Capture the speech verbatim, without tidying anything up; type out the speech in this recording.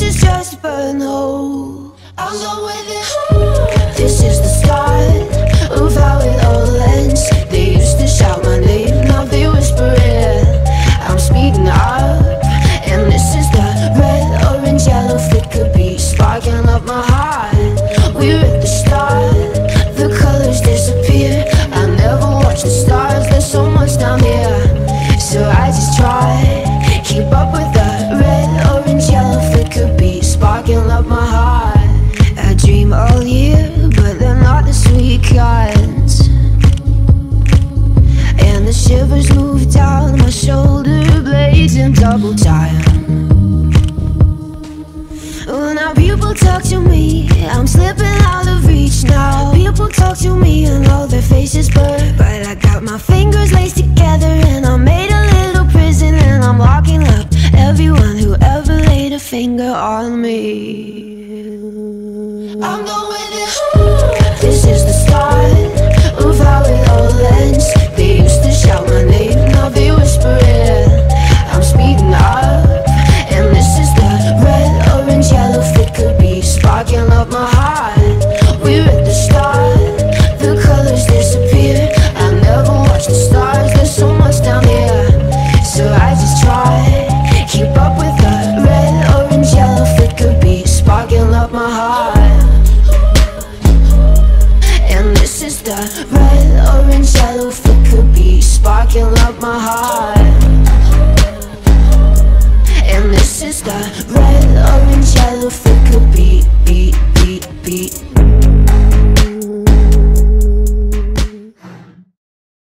this is just a burn hole. I'll go with it. This is the start of how it all ends. They used to shout my name, now they whisper it. I'm speeding up, and this is the red, orange, yellow flicker beat sparking up my heart. We're at the start, the colors disappear. I never watch the stars, there's so much down here. So I just try, keep up with the red, orange, yellow flicker beat sparking up my heart. I dream all year, but they're not the sweet kinds. And the shivers move down my shoulder blades in double time. Oh, now people talk to me, I'm slipping out of reach now. People talk to me and all their faces blur, but I got my fingers laced together and I made a little prison, and I'm locking up everyone who ever laid a finger on me. I'm going with it. This is the start of how it all ends. They used to shout my name, now they whisper it. I'm speeding up, and this is the red, orange, yellow flicker beat sparking up my heart. We're at the start, the colors disappear. I never watch the stars, there's so much down here. So I just try, keep up with the red, orange, yellow flicker beat sparking up my heart. And this is the red, orange, yellow flicker beat sparking up my heart. And this is the red, orange, yellow flicker beat.